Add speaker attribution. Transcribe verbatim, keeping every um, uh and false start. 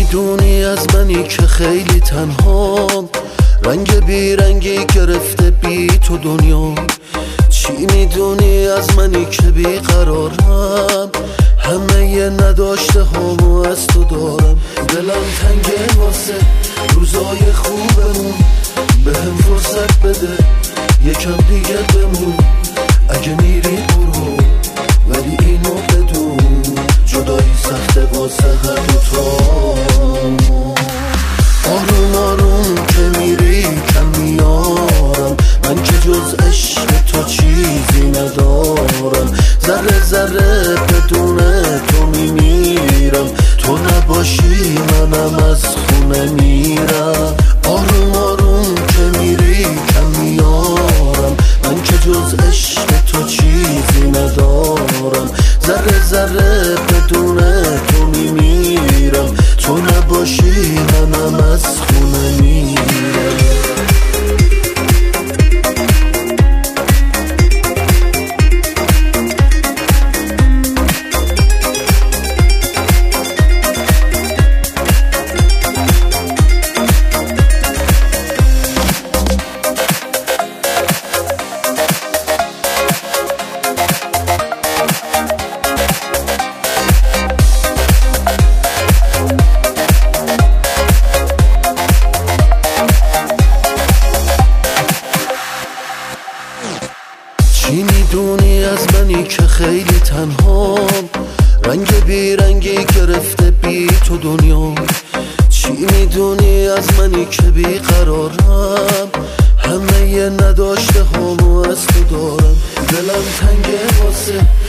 Speaker 1: میدونی از منی که خیلی تنهام، رنگ بیرنگی گرفته بی تو دنیا. چی میدونی از منی که بیقرارم، همه ی نداشته هامو از تو دارم. دلم تنگه واسه روزای خوبمون، بهم فرصت بده یکم دیگه بمون. اگه میری برو ولی اینو بدون، جدایی سخته واسه هر دوتامون. آروم آروم که میری کم میارم، من که جز عشق تو چیزی ندارم. ذره ذره بدون تو میمیرم، تو نباشی منم از خونه میرم. آروم آروم که میری کم میارم، من که جز عشق تو چیزی ندارم. ذره ذره بدون تو میمیرم، تو نباشی منم از خونه میرم. چی میدونی از منی که خیلی تنهام، رنگ بیرنگی گرفته بی تو دنیا. چی میدونی از منی که بیقرارم، همه ی نداشته هامو از تو دارم. دلم تنگه واسه